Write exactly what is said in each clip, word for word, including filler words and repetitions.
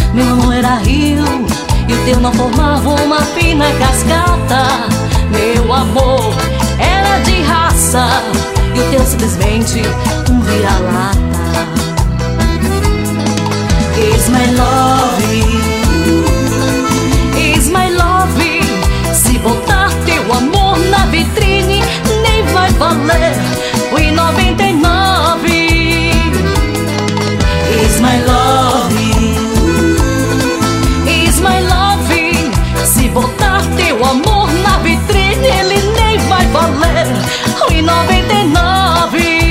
Meu amor era rio e o teu não formava uma fina cascata. Meu amor era de raça e o teu simplesmente um vira-lata. It's my love, it's my love. Se botar teu amor na vitrine, nem vai valer o i noventa e nove. It's my love, it's my love. Se botar teu amor na vitrine, ele nem vai valer o i noventa e nove.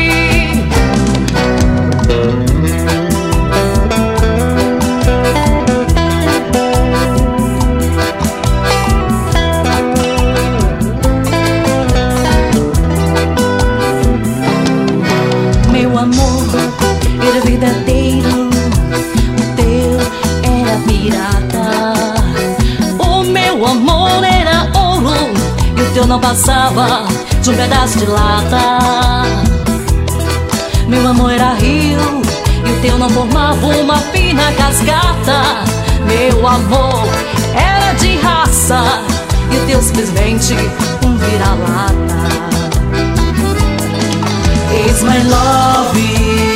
Meu amor era verdadeiro, o teu era pirata. O meu amor era ouro e o teu não passava de um pedaço de lata. Meu amor era rio e o teu não formava uma fina cascata. Meu amor era de raça e o teu simplesmente um vira-lata. It's my love.